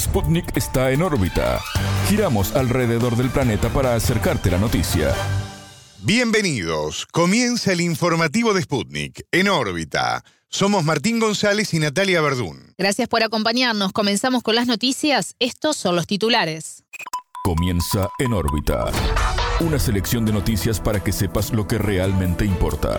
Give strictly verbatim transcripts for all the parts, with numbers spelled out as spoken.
Sputnik está en órbita. Giramos alrededor del planeta para acercarte la noticia. Bienvenidos. Comienza el informativo de Sputnik, en órbita. Somos Martín González y Natalia Verdún. Gracias por acompañarnos. Comenzamos con las noticias. Estos son los titulares. Comienza En órbita. Una selección de noticias para que sepas lo que realmente importa.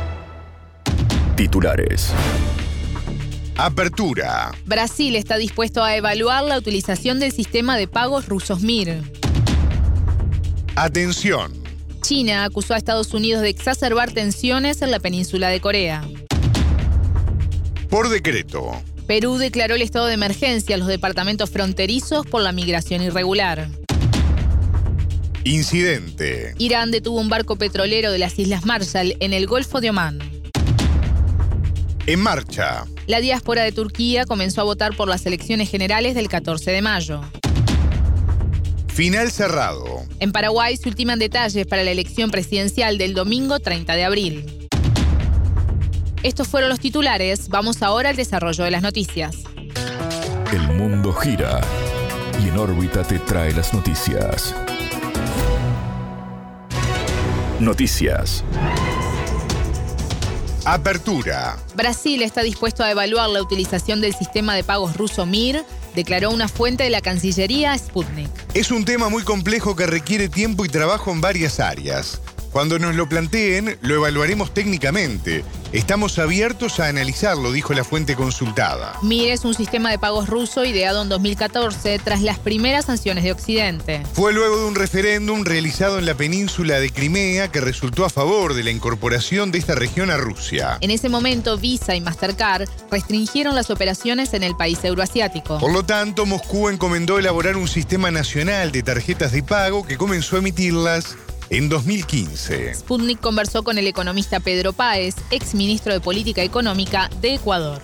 Titulares. Apertura. Brasil está dispuesto a evaluar la utilización del sistema de pagos rusos M I R. Atención. China acusó a Estados Unidos de exacerbar tensiones en la península de Corea. Por decreto. Perú declaró el estado de emergencia a los departamentos fronterizos por la migración irregular. Incidente. Irán detuvo un barco petrolero de las Islas Marshall en el Golfo de Omán. En marcha. La diáspora de Turquía comenzó a votar por las elecciones generales del catorce de mayo. Final cerrado. En Paraguay se ultiman detalles para la elección presidencial del domingo treinta de abril. Estos fueron los titulares. Vamos ahora al desarrollo de las noticias. El mundo gira y En órbita te trae las noticias. Noticias. Apertura. Brasil está dispuesto a evaluar la utilización del sistema de pagos ruso M I R, declaró una fuente de la Cancillería a Sputnik. Es un tema muy complejo que requiere tiempo y trabajo en varias áreas. Cuando nos lo planteen, lo evaluaremos técnicamente. Estamos abiertos a analizarlo, dijo la fuente consultada. M I R es un sistema de pagos ruso ideado en dos mil catorce tras las primeras sanciones de Occidente. Fue luego de un referéndum realizado en la península de Crimea que resultó a favor de la incorporación de esta región a Rusia. En ese momento, Visa y Mastercard restringieron las operaciones en el país euroasiático. Por lo tanto, Moscú encomendó elaborar un sistema nacional de tarjetas de pago que comenzó a emitirlas en dos mil quince. Sputnik conversó con el economista Pedro Páez, exministro de Política Económica de Ecuador.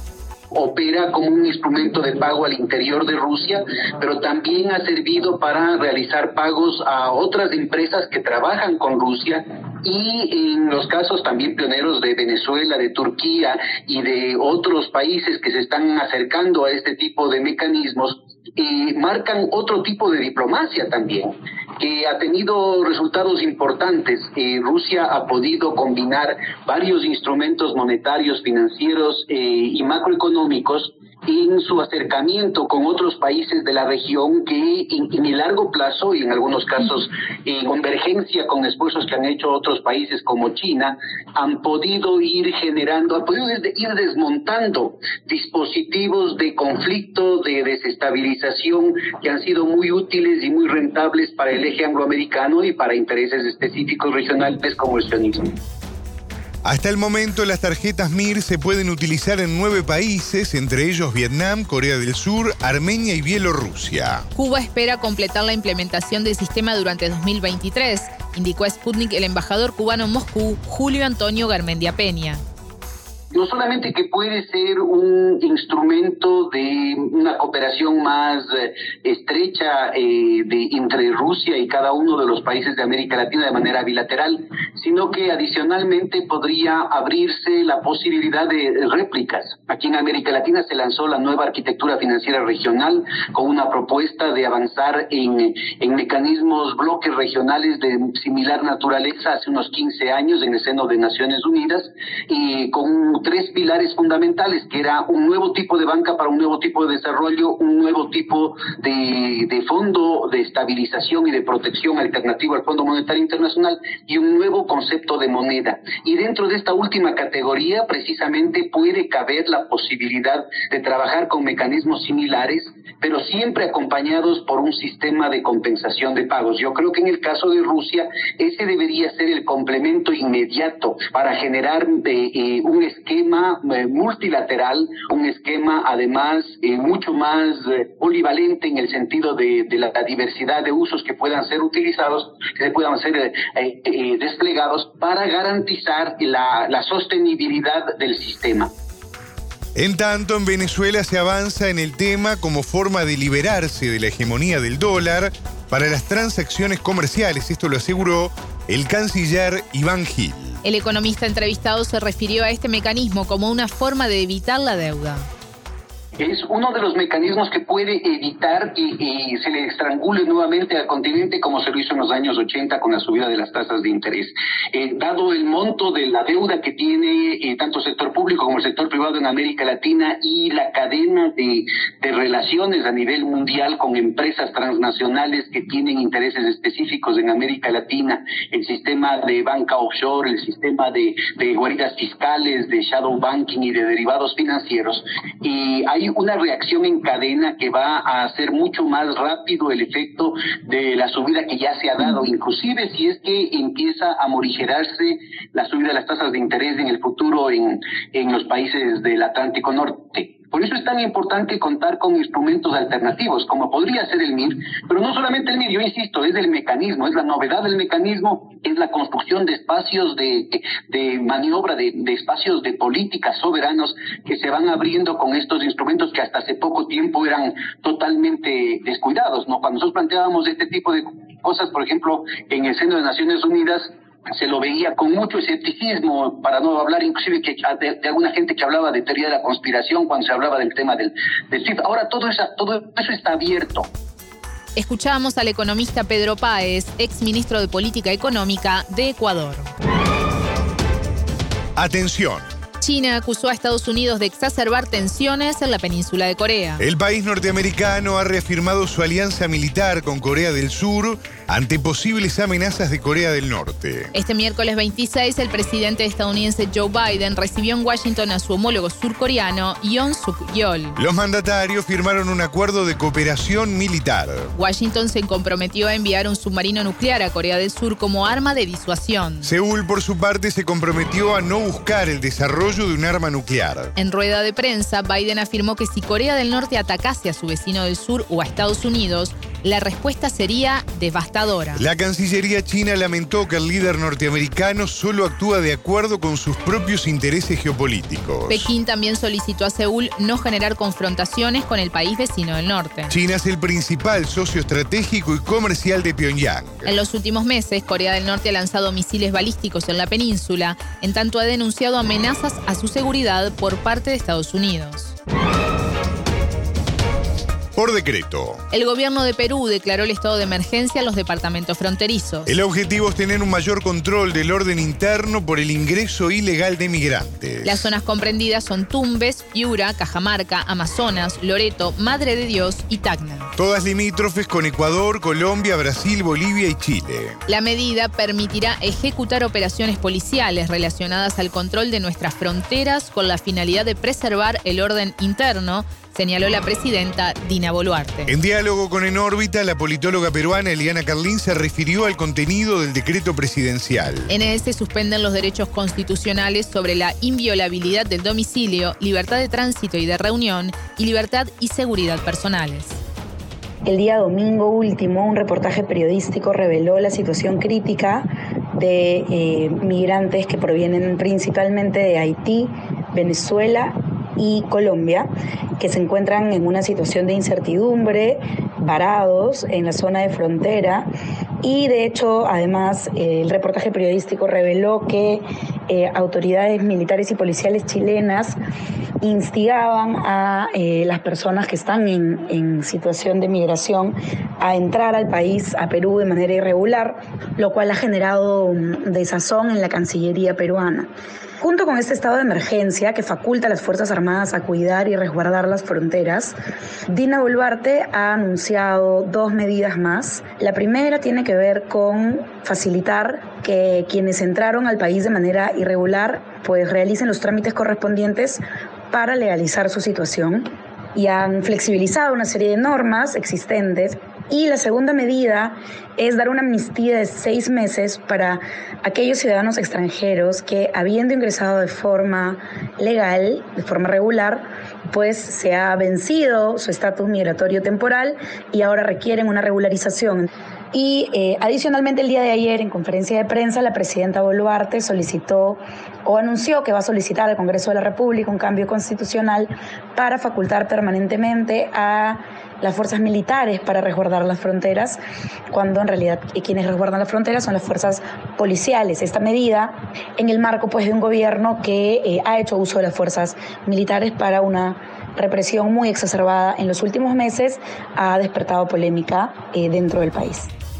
Opera como un instrumento de pago al interior de Rusia, pero también ha servido para realizar pagos a otras empresas que trabajan con Rusia y en los casos también pioneros de Venezuela, de Turquía y de otros países que se están acercando a este tipo de mecanismos, eh, marcan otro tipo de diplomacia también, que ha tenido resultados importantes. Eh, Rusia ha podido combinar varios instrumentos monetarios, financieros eh, y macroeconómicos en su acercamiento con otros países de la región que en, en el largo plazo y en algunos casos en convergencia con esfuerzos que han hecho otros países como China, han podido ir generando, han podido ir desmontando dispositivos de conflicto, de desestabilización que han sido muy útiles y muy rentables para el eje angloamericano y para intereses específicos regionales como el sionismo. Hasta el momento, las tarjetas M I R se pueden utilizar en nueve países, entre ellos Vietnam, Corea del Sur, Armenia y Bielorrusia. Cuba espera completar la implementación del sistema durante dos mil veintitrés, indicó a Sputnik el embajador cubano en Moscú, Julio Antonio Garmendia Peña. No solamente que puede ser un instrumento de una cooperación más eh, estrecha eh, de, entre Rusia y cada uno de los países de América Latina de manera bilateral, sino que adicionalmente podría abrirse la posibilidad de réplicas. Aquí en América Latina se lanzó la nueva arquitectura financiera regional con una propuesta de avanzar en, en mecanismos, bloques regionales de similar naturaleza hace unos quince años en el seno de Naciones Unidas y con un tres pilares fundamentales, que era un nuevo tipo de banca para un nuevo tipo de desarrollo, un nuevo tipo de, de fondo de estabilización y de protección alternativo al Fondo Monetario Internacional y un nuevo concepto de moneda. Y dentro de esta última categoría, precisamente, puede caber la posibilidad de trabajar con mecanismos similares, pero siempre acompañados por un sistema de compensación de pagos. Yo creo que en el caso de Rusia, ese debería ser el complemento inmediato para generar eh, eh, un esquema eh, multilateral, un esquema además eh, mucho más eh, polivalente en el sentido de, de la, la diversidad de usos que puedan ser utilizados, que puedan ser eh, eh, desplegados para garantizar la, la sostenibilidad del sistema. En tanto, en Venezuela se avanza en el tema como forma de liberarse de la hegemonía del dólar para las transacciones comerciales. Esto lo aseguró el canciller Iván Gil. El economista entrevistado se refirió a este mecanismo como una forma de evitar la deuda. Es uno de los mecanismos que puede evitar que eh, se le estrangule nuevamente al continente, como se lo hizo en los años ochenta con la subida de las tasas de interés. Eh, dado el monto de la deuda que tiene eh, tanto el sector público como el sector privado en América Latina y la cadena de, de relaciones a nivel mundial con empresas transnacionales que tienen intereses específicos en América Latina, el sistema de banca offshore, el sistema de, de guaridas fiscales, de shadow banking y de derivados financieros, y hay una reacción en cadena que va a hacer mucho más rápido el efecto de la subida que ya se ha dado, inclusive si es que empieza a morigerarse la subida de las tasas de interés en el futuro en, en los países del Atlántico Norte. Por eso es tan importante contar con instrumentos alternativos, como podría ser el M I R, pero no solamente el M I R, yo insisto, es el mecanismo, es la novedad del mecanismo, es la construcción de espacios de, de maniobra, de, de espacios de políticas soberanos que se van abriendo con estos instrumentos que hasta hace poco tiempo eran totalmente descuidados, ¿no? Cuando nosotros planteábamos este tipo de cosas, por ejemplo, en el seno de Naciones Unidas, se lo veía con mucho escepticismo, para no hablar inclusive que de, de alguna gente que hablaba de teoría de la conspiración cuando se hablaba del tema del, del S W I F T. Ahora todo eso, todo eso está abierto. Escuchamos al economista Pedro Páez, ex ministro de Política Económica de Ecuador. Atención. China acusó a Estados Unidos de exacerbar tensiones en la península de Corea. El país norteamericano ha reafirmado su alianza militar con Corea del Sur ante posibles amenazas de Corea del Norte. Este miércoles veintiséis, el presidente estadounidense Joe Biden recibió en Washington a su homólogo surcoreano, Yoon Suk-yeol. Los mandatarios firmaron un acuerdo de cooperación militar. Washington se comprometió a enviar un submarino nuclear a Corea del Sur como arma de disuasión. Seúl, por su parte, se comprometió a no buscar el desarrollo de un arma nuclear. En rueda de prensa, Biden afirmó que si Corea del Norte atacase a su vecino del sur o a Estados Unidos, la respuesta sería devastadora. La Cancillería china lamentó que el líder norteamericano solo actúa de acuerdo con sus propios intereses geopolíticos. Pekín también solicitó a Seúl no generar confrontaciones con el país vecino del norte. China es el principal socio estratégico y comercial de Pyongyang. En los últimos meses, Corea del Norte ha lanzado misiles balísticos en la península, en tanto ha denunciado amenazas a su seguridad por parte de Estados Unidos. Por decreto. El gobierno de Perú declaró el estado de emergencia en los departamentos fronterizos. El objetivo es tener un mayor control del orden interno por el ingreso ilegal de migrantes. Las zonas comprendidas son Tumbes, Piura, Cajamarca, Amazonas, Loreto, Madre de Dios y Tacna. Todas limítrofes con Ecuador, Colombia, Brasil, Bolivia y Chile. La medida permitirá ejecutar operaciones policiales relacionadas al control de nuestras fronteras con la finalidad de preservar el orden interno, señaló la presidenta Dina Boluarte. En diálogo con En órbita, la politóloga peruana Eliana Carlín se refirió al contenido del decreto presidencial. En él se suspenden los derechos constitucionales sobre la inviolabilidad del domicilio, libertad de tránsito y de reunión y libertad y seguridad personales. El día domingo último, un reportaje periodístico reveló la situación crítica de eh, migrantes que provienen principalmente de Haití, Venezuela y Colombia, que se encuentran en una situación de incertidumbre, varados en la zona de frontera. Y de hecho, además, eh, el reportaje periodístico reveló que eh, autoridades militares y policiales chilenas instigaban a eh, las personas que están en, en situación de migración a entrar al país, a Perú, de manera irregular, lo cual ha generado um, desazón en la Cancillería peruana. Junto con este estado de emergencia que faculta a las Fuerzas Armadas a cuidar y resguardar las fronteras, Dina Boluarte ha anunciado dos medidas más. La primera tiene que ver con facilitar que quienes entraron al país de manera irregular pues realicen los trámites correspondientes para legalizar su situación, y han flexibilizado una serie de normas existentes. Y la segunda medida es dar una amnistía de seis meses para aquellos ciudadanos extranjeros que, habiendo ingresado de forma legal, de forma regular, pues se ha vencido su estatus migratorio temporal y ahora requieren una regularización. Y eh, adicionalmente, el día de ayer, en conferencia de prensa, la presidenta Boluarte solicitó o anunció que va a solicitar al Congreso de la República un cambio constitucional para facultar permanentemente a las fuerzas militares para resguardar las fronteras, cuando en realidad quienes resguardan las fronteras son las fuerzas policiales. Esta medida en el marco pues de un gobierno que eh, ha hecho uso de las fuerzas militares para una represión muy exacerbada en los últimos meses ha despertado polémica eh, dentro del país.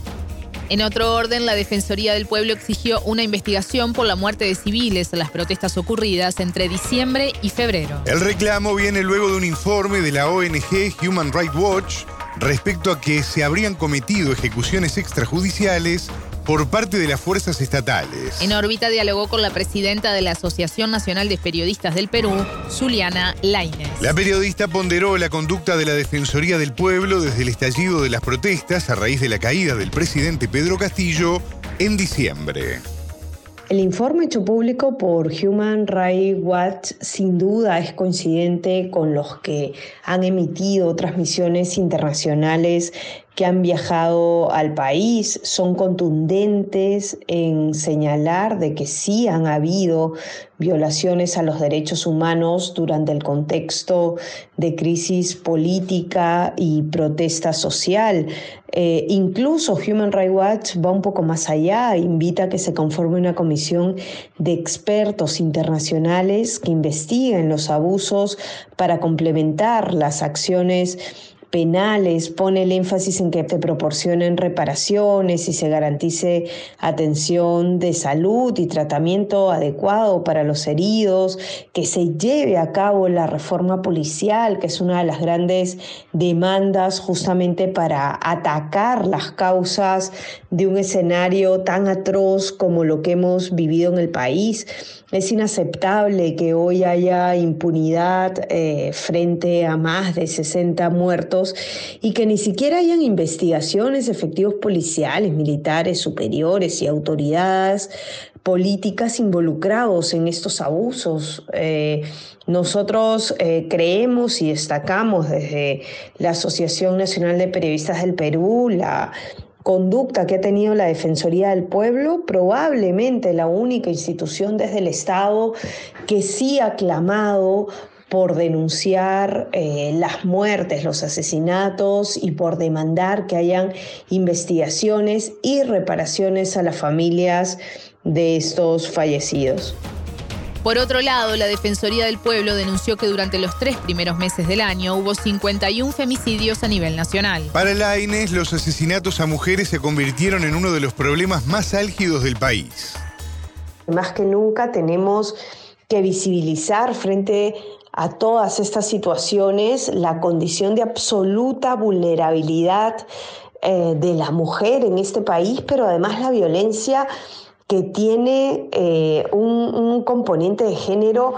En otro orden, la Defensoría del Pueblo exigió una investigación por la muerte de civiles en las protestas ocurridas entre diciembre y febrero. El reclamo viene luego de un informe de la O N G Human Rights Watch respecto a que se habrían cometido ejecuciones extrajudiciales por parte de las fuerzas estatales. En órbita dialogó con la presidenta de la Asociación Nacional de Periodistas del Perú, Zuliana Lainez. La periodista ponderó la conducta de la Defensoría del Pueblo desde el estallido de las protestas a raíz de la caída del presidente Pedro Castillo en diciembre. El informe hecho público por Human Rights Watch sin duda es coincidente con los que han emitido otras misiones internacionales que han viajado al país. Son contundentes en señalar de que sí han habido violaciones a los derechos humanos durante el contexto de crisis política y protesta social. Eh, incluso Human Rights Watch va un poco más allá, invita a que se conforme una comisión de expertos internacionales que investiguen los abusos para complementar las acciones penales, pone el énfasis en que te proporcionen reparaciones y se garantice atención de salud y tratamiento adecuado para los heridos, que se lleve a cabo la reforma policial, que es una de las grandes demandas justamente para atacar las causas de un escenario tan atroz como lo que hemos vivido en el país. Es inaceptable que hoy haya impunidad eh, frente a más de sesenta muertos y que ni siquiera hayan investigaciones, efectivos policiales, militares, superiores y autoridades políticas involucrados en estos abusos. Eh, nosotros eh, creemos y destacamos desde la Asociación Nacional de Periodistas del Perú la conducta que ha tenido la Defensoría del Pueblo, probablemente la única institución desde el Estado que sí ha clamado por denunciar eh, las muertes, los asesinatos y por demandar que hayan investigaciones y reparaciones a las familias de estos fallecidos. Por otro lado, la Defensoría del Pueblo denunció que durante los tres primeros meses del año hubo cincuenta y un femicidios a nivel nacional. Para Lainez, los asesinatos a mujeres se convirtieron en uno de los problemas más álgidos del país. Más que nunca tenemos que visibilizar frente a todas estas situaciones la condición de absoluta vulnerabilidad eh, de la mujer en este país, pero además la violencia que tiene eh, un, un componente de género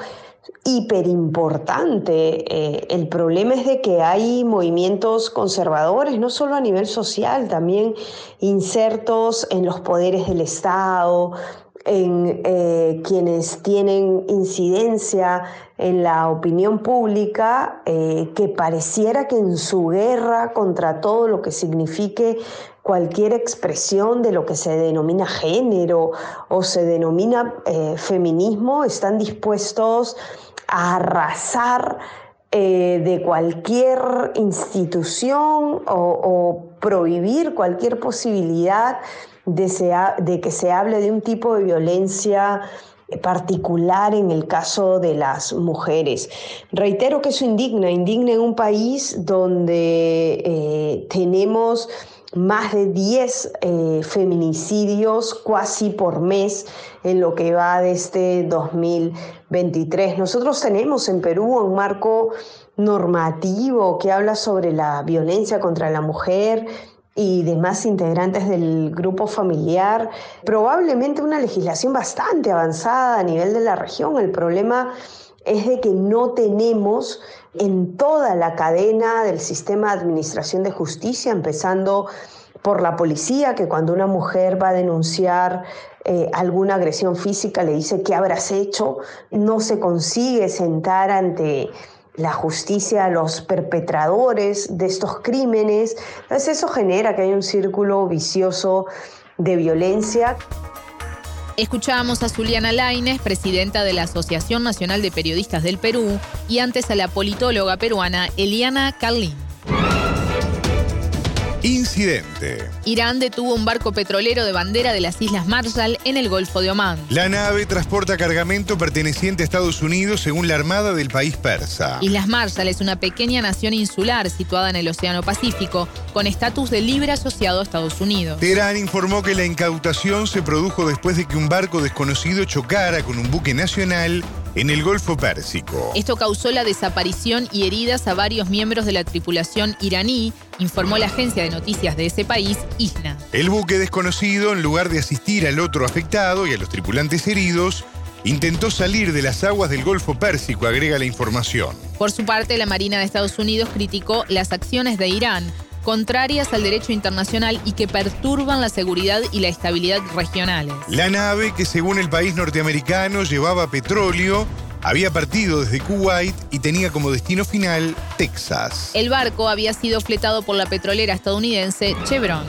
hiperimportante. Eh, el problema es de que hay movimientos conservadores, no solo a nivel social, también insertos en los poderes del Estado, en eh, quienes tienen incidencia en la opinión pública, eh, que pareciera que en su guerra contra todo lo que signifique cualquier expresión de lo que se denomina género o se denomina eh, feminismo, están dispuestos a arrasar eh, de cualquier institución o, o prohibir cualquier posibilidad de, se, de que se hable de un tipo de violencia particular en el caso de las mujeres. Reitero que eso indigna, indigna en un país donde eh, tenemos más de diez eh, feminicidios casi por mes en lo que va de este dos mil veintitrés. Nosotros tenemos en Perú un marco normativo que habla sobre la violencia contra la mujer y demás integrantes del grupo familiar, probablemente una legislación bastante avanzada a nivel de la región. El problema es de que no tenemos en toda la cadena del sistema de administración de justicia, empezando por la policía, que cuando una mujer va a denunciar eh, alguna agresión física le dice ¿qué habrás hecho? No se consigue sentar ante la justicia a los perpetradores de estos crímenes. Entonces eso genera que haya un círculo vicioso de violencia. Escuchábamos a Zuliana Lainez, presidenta de la Asociación Nacional de Periodistas del Perú, y antes a la politóloga peruana Eliana Carlín. Incidente. Irán detuvo un barco petrolero de bandera de las Islas Marshall en el Golfo de Omán. La nave transporta cargamento perteneciente a Estados Unidos según la Armada del país persa. Islas Marshall es una pequeña nación insular situada en el Océano Pacífico, con estatus de libre asociado a Estados Unidos. Teherán informó que la incautación se produjo después de que un barco desconocido chocara con un buque nacional en el Golfo Pérsico. Esto causó la desaparición y heridas a varios miembros de la tripulación iraní, informó la agencia de noticias de ese país, I S N A. El buque desconocido, en lugar de asistir al otro afectado y a los tripulantes heridos, intentó salir de las aguas del Golfo Pérsico, agrega la información. Por su parte, la Marina de Estados Unidos criticó las acciones de Irán, contrarias al derecho internacional y que perturban la seguridad y la estabilidad regionales. La nave, que según el país norteamericano llevaba petróleo, había partido desde Kuwait y tenía como destino final Texas. El barco había sido fletado por la petrolera estadounidense Chevron.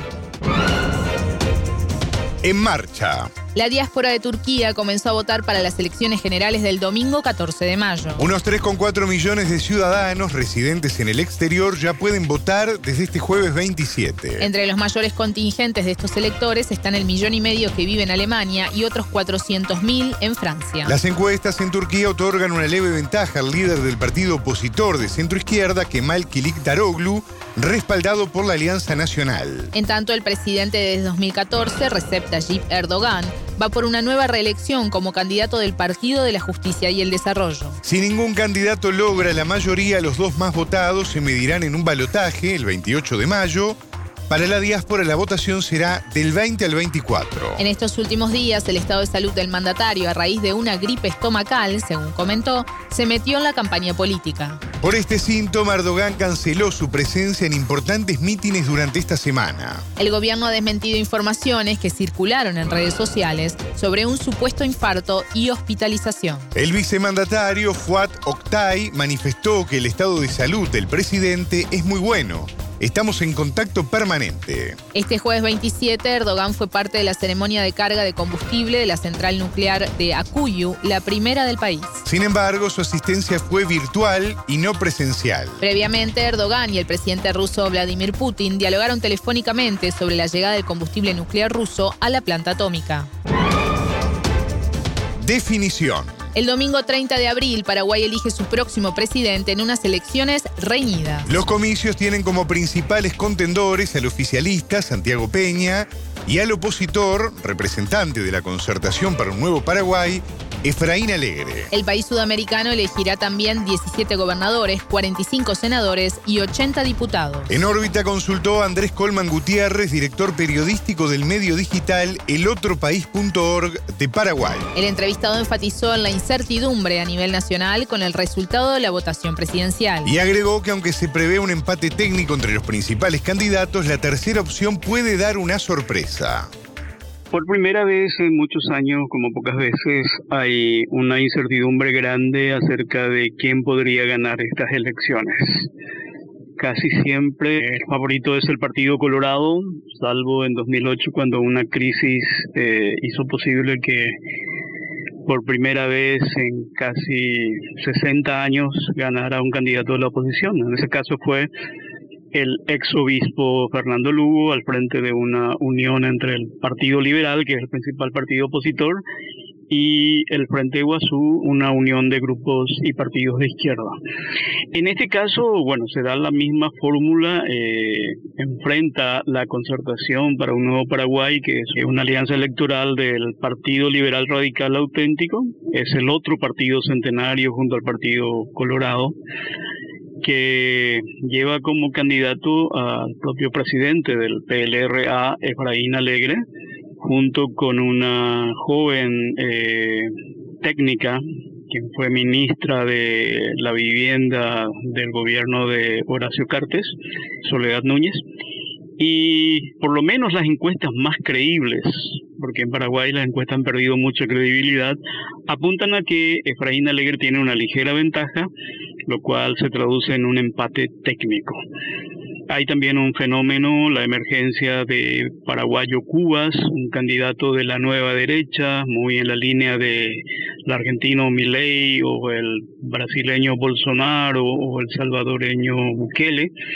En marcha. La diáspora de Turquía comenzó a votar para las elecciones generales del domingo catorce de mayo. Unos tres coma cuatro millones de ciudadanos residentes en el exterior ya pueden votar desde este jueves veintisiete. Entre los mayores contingentes de estos electores están el millón y medio que vive en Alemania y otros cuatrocientos mil en Francia. Las encuestas en Turquía otorgan una leve ventaja al líder del partido opositor de centroizquierda, Kemal Kılıçdaroğlu, respaldado por la Alianza Nacional. En tanto, el presidente desde dos mil catorce, Recep Tayyip Erdogan, va por una nueva reelección como candidato del Partido de la Justicia y el Desarrollo. Si ningún candidato logra la mayoría, los dos más votados se medirán en un balotaje el veintiocho de mayo. Para la diáspora, la votación será del veinte al veinticuatro. En estos últimos días, el estado de salud del mandatario, a raíz de una gripe estomacal, según comentó, se metió en la campaña política. Por este síntoma, Erdogan canceló su presencia en importantes mítines durante esta semana. El gobierno ha desmentido informaciones que circularon en redes sociales sobre un supuesto infarto y hospitalización. El vicemandatario Fuat Oktay manifestó que el estado de salud del presidente es muy bueno. Estamos en contacto permanente. Este jueves veintisiete, Erdogan fue parte de la ceremonia de carga de combustible de la central nuclear de Akuyu, la primera del país. Sin embargo, su asistencia fue virtual y no presencial. Previamente, Erdogan y el presidente ruso Vladimir Putin dialogaron telefónicamente sobre la llegada del combustible nuclear ruso a la planta atómica. Definición. El domingo treinta de abril, Paraguay elige su próximo presidente en unas elecciones reñidas. Los comicios tienen como principales contendores al oficialista Santiago Peña y al opositor, representante de la Concertación para un Nuevo Paraguay, Efraín Alegre. El país sudamericano elegirá también diecisiete gobernadores, cuarenta y cinco senadores y ochenta diputados. En órbita consultó a Andrés Colman Gutiérrez, director periodístico del medio digital el otro país punto org de Paraguay. El entrevistado enfatizó en la incertidumbre a nivel nacional con el resultado de la votación presidencial. Y agregó que aunque se prevé un empate técnico entre los principales candidatos, la tercera opción puede dar una sorpresa. Por primera vez en muchos años, como pocas veces, hay una incertidumbre grande acerca de quién podría ganar estas elecciones. Casi siempre el favorito es el Partido Colorado, salvo en dos mil ocho cuando una crisis eh, hizo posible que por primera vez en casi sesenta años ganara un candidato de la oposición. En ese caso fue el ex obispo Fernando Lugo al frente de una unión entre el Partido Liberal, que es el principal partido opositor, y el Frente Iguazú, una unión de grupos y partidos de izquierda. En este caso, bueno, se da la misma fórmula, eh, enfrenta la Concertación para un Nuevo Paraguay, que es una alianza electoral del Partido Liberal Radical Auténtico, es el otro partido centenario junto al Partido Colorado, que lleva como candidato al propio presidente del P L R A, Efraín Alegre, junto con una joven eh, técnica, quien fue ministra de la vivienda del gobierno de Horacio Cartes, Soledad Núñez, y por lo menos las encuestas más creíbles, porque en Paraguay las encuestas han perdido mucha credibilidad, apuntan a que Efraín Alegre tiene una ligera ventaja, lo cual se traduce en un empate técnico. Hay también un fenómeno, la emergencia de Paraguayo Cubas, un candidato de la nueva derecha, muy en la línea de el argentino Milei o el brasileño Bolsonaro o el salvadoreño Bukele,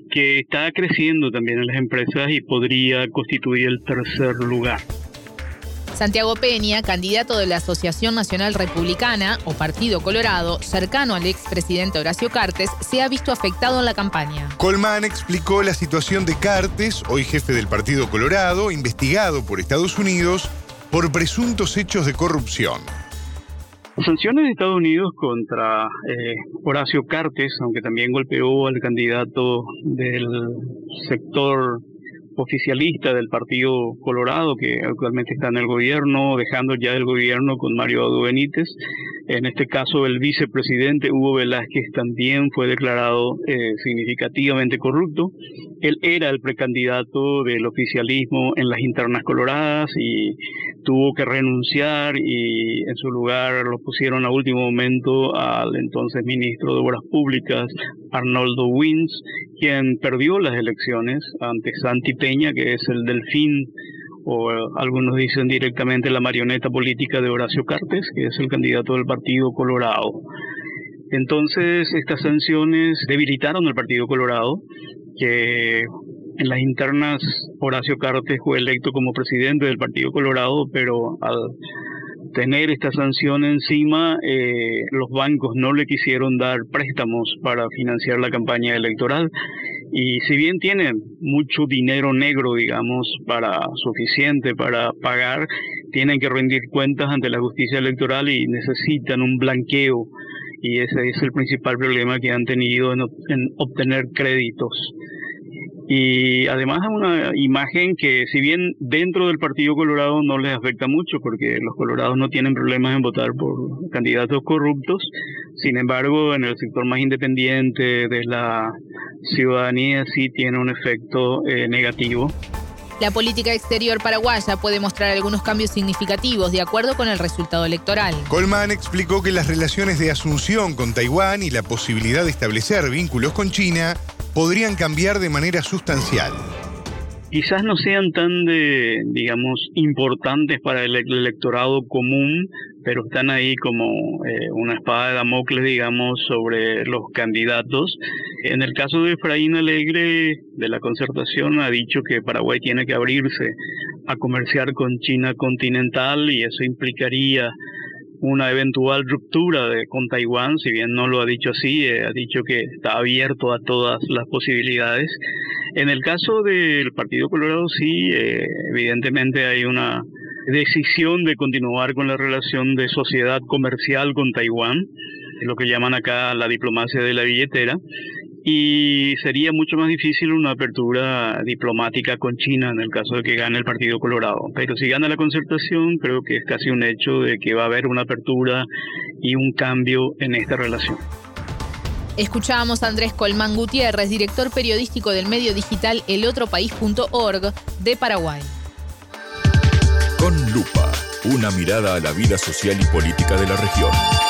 que está creciendo también en las empresas y podría constituir el tercer lugar. Santiago Peña, candidato de la Asociación Nacional Republicana, o Partido Colorado, cercano al expresidente Horacio Cartes, se ha visto afectado en la campaña. Colmán explicó la situación de Cartes, hoy jefe del Partido Colorado, investigado por Estados Unidos por presuntos hechos de corrupción. Las sanciones de Estados Unidos contra eh, Horacio Cartes, aunque también golpeó al candidato del sector oficialista del Partido Colorado, que actualmente está en el gobierno, dejando ya el gobierno con Mario Abdo Benítez. En este caso, el vicepresidente Hugo Velázquez también fue declarado eh, significativamente corrupto. Él era el precandidato del oficialismo en las internas coloradas y tuvo que renunciar, y en su lugar lo pusieron a último momento al entonces ministro de Obras Públicas, Arnoldo Wins, quien perdió las elecciones ante Santi Peña, que es el delfín, o algunos dicen directamente la marioneta política de Horacio Cartes, que es el candidato del Partido Colorado. Entonces, estas sanciones debilitaron al Partido Colorado, que en las internas Horacio Cartes fue electo como presidente del Partido Colorado, pero al tener esta sanción encima, eh, los bancos no le quisieron dar préstamos para financiar la campaña electoral. Y si bien tienen mucho dinero negro, digamos, para suficiente para pagar, tienen que rendir cuentas ante la justicia electoral y necesitan un blanqueo. Y ese es el principal problema que han tenido en, en obtener créditos. Y además es una imagen que, si bien dentro del Partido Colorado no les afecta mucho, porque los colorados no tienen problemas en votar por candidatos corruptos, sin embargo, en el sector más independiente de la ciudadanía sí tiene un efecto eh, negativo. La política exterior paraguaya puede mostrar algunos cambios significativos de acuerdo con el resultado electoral. Colmán explicó que las relaciones de Asunción con Taiwán y la posibilidad de establecer vínculos con China podrían cambiar de manera sustancial. Quizás no sean tan, de, digamos, importantes para el electorado común, pero están ahí como eh, una espada de Damocles, digamos, sobre los candidatos. En el caso de Efraín Alegre, de la Concertación, ha dicho que Paraguay tiene que abrirse a comerciar con China continental, y eso implicaría una eventual ruptura de, con Taiwán. Si bien no lo ha dicho así, eh, ha dicho que está abierto a todas las posibilidades. En el caso del Partido Colorado sí, eh, evidentemente hay una decisión de continuar con la relación de sociedad comercial con Taiwán, lo que llaman acá la diplomacia de la billetera, y sería mucho más difícil una apertura diplomática con China en el caso de que gane el Partido Colorado. Pero si gana la Concertación, creo que es casi un hecho de que va a haber una apertura y un cambio en esta relación. Escuchábamos a Andrés Colmán Gutiérrez, director periodístico del medio digital el otro país punto org de Paraguay. Con lupa, una mirada a la vida social y política de la región.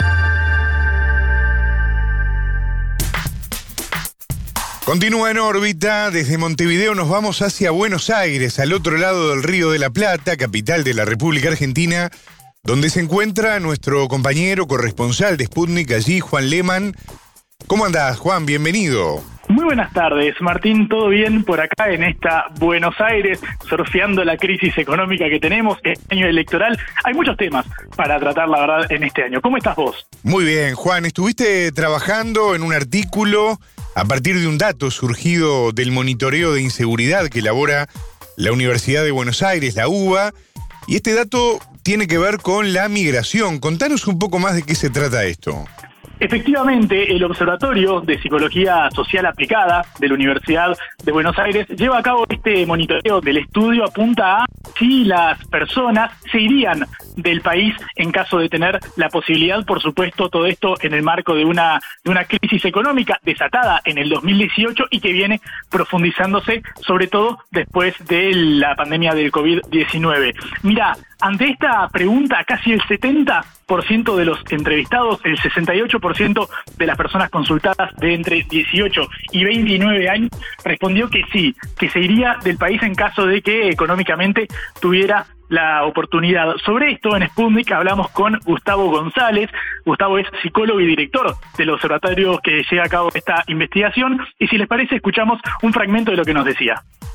Continúa en órbita. Desde Montevideo nos vamos hacia Buenos Aires, al otro lado del Río de la Plata, capital de la República Argentina, donde se encuentra nuestro compañero corresponsal de Sputnik allí, Juan Lehmann. ¿Cómo andás, Juan? Bienvenido. Muy buenas tardes, Martín. ¿Todo bien por acá en esta Buenos Aires, surfeando la crisis económica que tenemos, este año electoral? Hay muchos temas para tratar, la verdad, en este año. ¿Cómo estás vos? Muy bien, Juan. Estuviste trabajando en un artículo a partir de un dato surgido del monitoreo de inseguridad que elabora la Universidad de Buenos Aires, la U B A, y este dato tiene que ver con la migración. Contanos un poco más de qué se trata esto. Efectivamente, el Observatorio de Psicología Social Aplicada de la Universidad de Buenos Aires lleva a cabo este monitoreo del estudio. Apunta a si las personas se irían del país en caso de tener la posibilidad, por supuesto, todo esto en el marco de una, de una crisis económica desatada en el dos mil dieciocho y que viene profundizándose, sobre todo después de la pandemia del covid diecinueve. Mira, ante esta pregunta, casi el setenta por ciento de los entrevistados, el sesenta y ocho por ciento de las personas consultadas de entre dieciocho y veintinueve años, respondió que sí, que se iría del país en caso de que económicamente tuviera la oportunidad. Sobre esto, en Sputnik hablamos con Gustavo González. Gustavo es psicólogo y director del observatorio que lleva a cabo esta investigación, y si les parece, escuchamos un fragmento de lo que nos decía.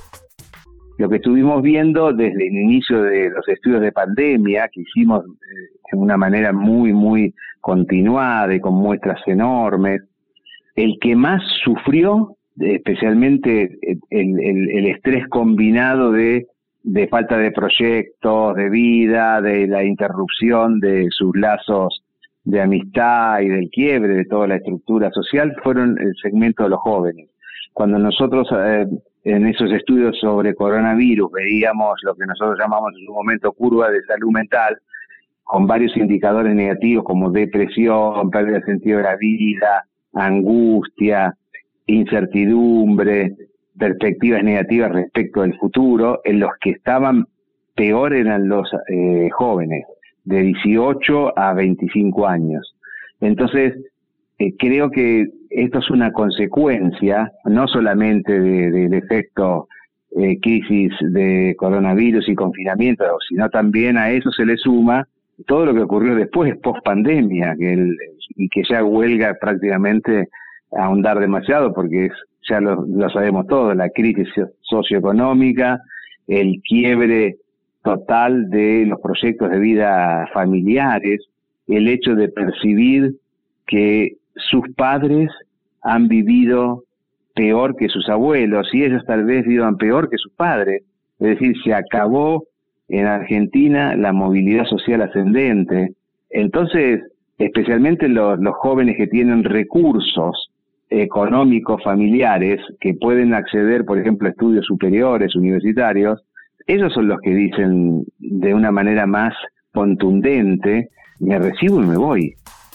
Lo que estuvimos viendo desde el inicio de los estudios de pandemia, que hicimos de una manera muy, muy continuada y con muestras enormes, el que más sufrió, especialmente el, el, el estrés combinado de, de falta de proyectos, de vida, de la interrupción de sus lazos de amistad y del quiebre de toda la estructura social, fueron el segmento de los jóvenes. Cuando nosotros eh, en esos estudios sobre coronavirus veíamos lo que nosotros llamamos en su momento curva de salud mental, con varios indicadores negativos como depresión, pérdida de sentido de la vida, angustia, incertidumbre, perspectivas negativas respecto del futuro, en los que estaban peor eran los eh, jóvenes, de dieciocho a veinticinco años. Entonces, eh, creo que esto es una consecuencia, no solamente de, de, del efecto eh, crisis de coronavirus y confinamiento, sino también a eso se le suma todo lo que ocurrió después, post pandemia, que el, y que ya huelga prácticamente a ahondar demasiado, porque es, ya lo, lo sabemos todos, la crisis socioeconómica, el quiebre total de los proyectos de vida familiares, el hecho de percibir que sus padres han vivido peor que sus abuelos y ellos tal vez vivan peor que sus padres. Es decir, se acabó en Argentina la movilidad social ascendente. Entonces, especialmente los, los jóvenes que tienen recursos económicos familiares, que pueden acceder, por ejemplo, a estudios superiores, universitarios, ellos son los que dicen de una manera más contundente, me recibo y me voy.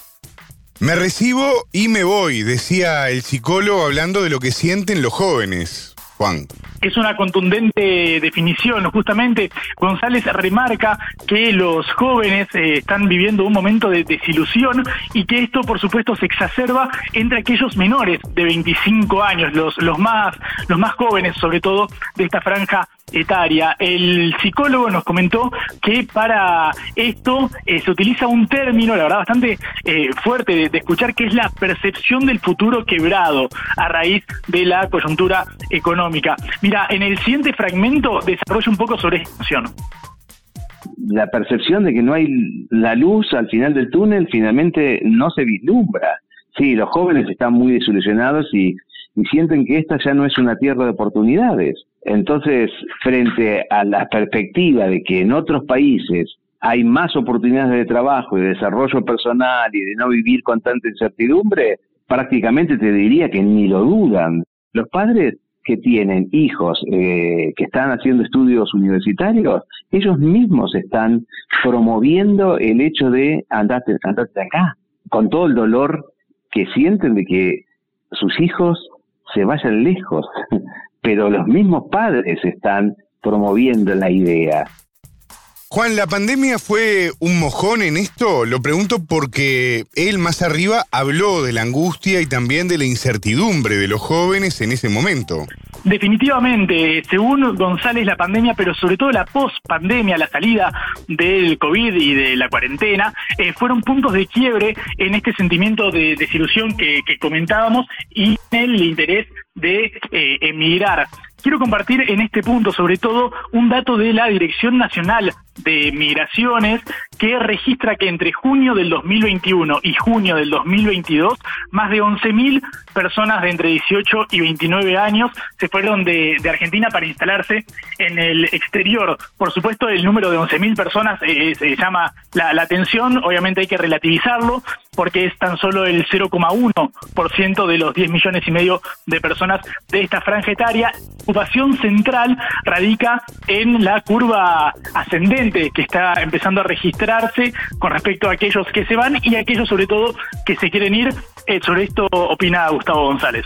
Me recibo y me voy, decía el psicólogo hablando de lo que sienten los jóvenes. Juan. Es una contundente definición. Justamente González remarca que los jóvenes eh, están viviendo un momento de desilusión y que esto, por supuesto, se exacerba entre aquellos menores de veinticinco años, los, los, más, los más jóvenes, sobre todo, de esta franja etaria. El psicólogo nos comentó que para esto eh, se utiliza un término, la verdad, bastante eh, fuerte de, de escuchar, que es la percepción del futuro quebrado a raíz de la coyuntura económica. Mira, en el siguiente fragmento desarrolla un poco sobre esta noción. La percepción de que no hay la luz al final del túnel finalmente no se vislumbra. Sí, los jóvenes están muy desilusionados y, y sienten que esta ya no es una tierra de oportunidades. Entonces, frente a la perspectiva de que en otros países hay más oportunidades de trabajo y de desarrollo personal y de no vivir con tanta incertidumbre, prácticamente te diría que ni lo dudan. Los padres que tienen hijos eh, que están haciendo estudios universitarios, ellos mismos están promoviendo el hecho de andate, andate de acá, con todo el dolor que sienten de que sus hijos se vayan lejos, pero los mismos padres están promoviendo la idea. Juan, ¿la pandemia fue un mojón en esto? Lo pregunto porque él más arriba habló de la angustia y también de la incertidumbre de los jóvenes en ese momento. Definitivamente, según González, la pandemia, pero sobre todo la post-pandemia, la salida del COVID y de la cuarentena, eh, fueron puntos de quiebre en este sentimiento de desilusión que, que comentábamos y en el interés de eh, emigrar. Quiero compartir en este punto, sobre todo, un dato de la Dirección Nacional de Migraciones que registra que entre junio del dos mil veintiuno y junio del dos mil veintidós, más de once mil personas de entre dieciocho y veintinueve años se fueron de, de Argentina para instalarse en el exterior. Por supuesto, el número de once mil personas eh, se llama la, la atención. Obviamente hay que relativizarlo porque es tan solo el cero coma uno por ciento de los diez millones y medio de personas de esta franja etaria. La ocupación central radica en la curva ascendente que está empezando a registrarse con respecto a aquellos que se van y aquellos, sobre todo, que se quieren ir. Eh, sobre esto opina Gustavo González.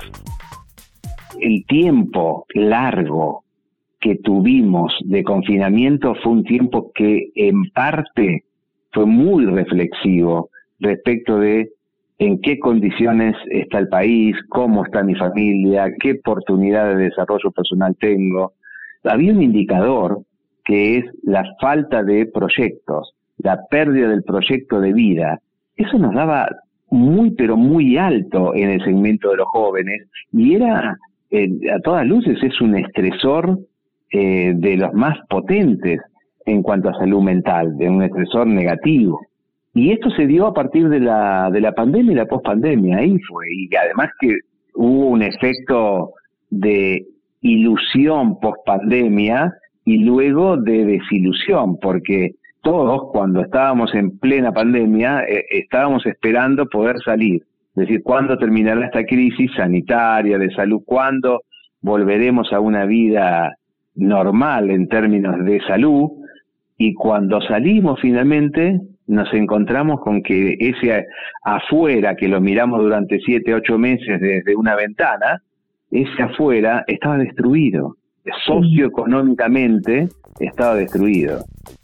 El tiempo largo que tuvimos de confinamiento fue un tiempo que en parte fue muy reflexivo respecto de en qué condiciones está el país, cómo está mi familia, qué oportunidad de desarrollo personal tengo. Había un indicador que es la falta de proyectos, la pérdida del proyecto de vida. Eso nos daba muy, pero muy alto en el segmento de los jóvenes, y era, eh, a todas luces, es un estresor eh, de los más potentes en cuanto a salud mental, de un estresor negativo. Y esto se dio a partir de la, de la pandemia y la pospandemia, ahí fue, y además que hubo un efecto de ilusión pospandemia y luego de desilusión, porque todos, cuando estábamos en plena pandemia, eh, estábamos esperando poder salir. Es decir, ¿cuándo terminará esta crisis sanitaria, de salud? ¿Cuándo volveremos a una vida normal en términos de salud? Y cuando salimos finalmente, nos encontramos con que ese afuera, que lo miramos durante siete, ocho meses desde una ventana, ese afuera estaba destruido. Socioeconómicamente estaba destruido.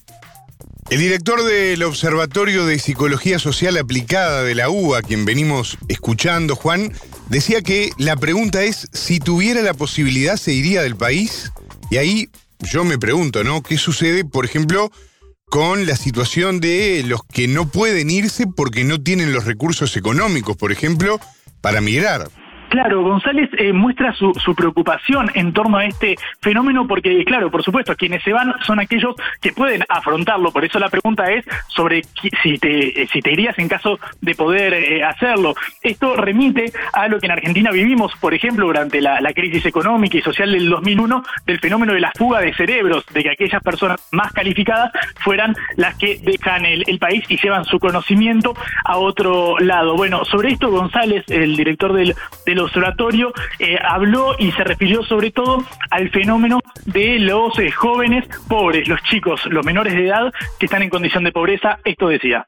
El director del Observatorio de Psicología Social Aplicada de la U B A, a quien venimos escuchando, Juan, decía que la pregunta es, si tuviera la posibilidad, ¿se iría del país? Y ahí yo me pregunto, ¿no? ¿Qué sucede, por ejemplo, con la situación de los que no pueden irse porque no tienen los recursos económicos, por ejemplo, para migrar? Claro, González eh, muestra su, su preocupación en torno a este fenómeno porque, claro, por supuesto, quienes se van son aquellos que pueden afrontarlo. Por eso la pregunta es sobre si te, si te irías en caso de poder eh, hacerlo. Esto remite a lo que en Argentina vivimos, por ejemplo, durante la, la crisis económica y social del dos mil uno, del fenómeno de la fuga de cerebros, de que aquellas personas más calificadas fueran las que dejan el, el país y llevan su conocimiento a otro lado. Bueno, sobre esto González, el director del, del observatorio, eh, habló y se refirió sobre todo al fenómeno de los eh, jóvenes pobres, los chicos, los menores de edad que están en condición de pobreza. Esto decía.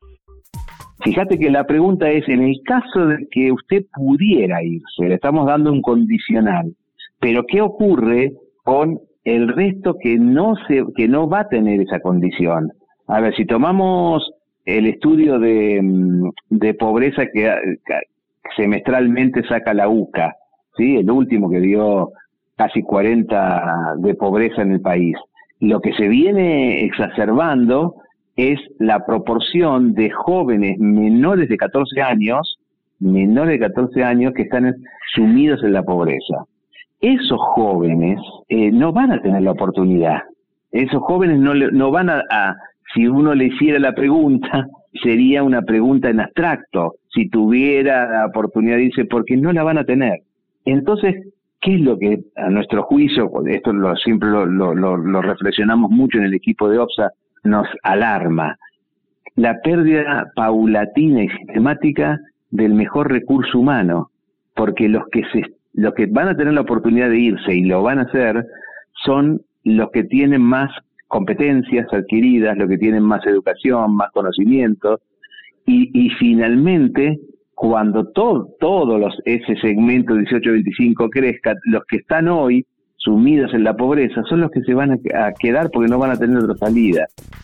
Fíjate que la pregunta es, en el caso de que usted pudiera irse, le estamos dando un condicional, pero ¿qué ocurre con el resto que no se, que no va a tener esa condición? A ver, si tomamos el estudio de, de pobreza que, que semestralmente saca la U C A, ¿sí? El último que dio casi cuarenta de pobreza en el país. Lo que se viene exacerbando es la proporción de jóvenes menores de catorce años, menores de catorce años que están sumidos en la pobreza. Esos jóvenes eh, no van a tener la oportunidad. Esos jóvenes no, no van a, a, si uno le hiciera la pregunta, sería una pregunta en abstracto, si tuviera la oportunidad de irse, porque no la van a tener. Entonces, ¿qué es lo que a nuestro juicio, esto lo, siempre lo, lo, lo, lo reflexionamos mucho en el equipo de OPSA, nos alarma? La pérdida paulatina y sistemática del mejor recurso humano, porque los que se, los que van a tener la oportunidad de irse y lo van a hacer son los que tienen más competencias adquiridas, los que tienen más educación, más conocimiento, y, y finalmente, cuando todo, todos los, ese segmento dieciocho a veinticinco crezca, los que están hoy sumidos en la pobreza son los que se van a, a quedar porque no van a tener otra salida.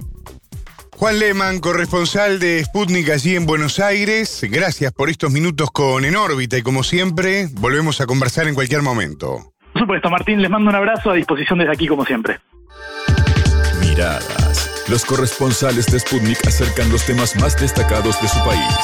Juan Lehmann, corresponsal de Sputnik allí en Buenos Aires, gracias por estos minutos con En Órbita y como siempre, volvemos a conversar en cualquier momento. Por supuesto, Martín, les mando un abrazo, a disposición desde aquí como siempre. Miradas. Los corresponsales de Sputnik acercan los temas más destacados de su país.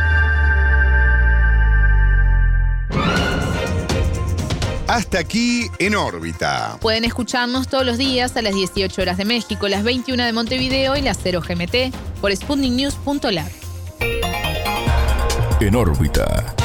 Hasta aquí En Órbita. Pueden escucharnos todos los días a las dieciocho horas de México, las veintiuna de Montevideo y las cero G M T por sputnik news punto lat. En Órbita.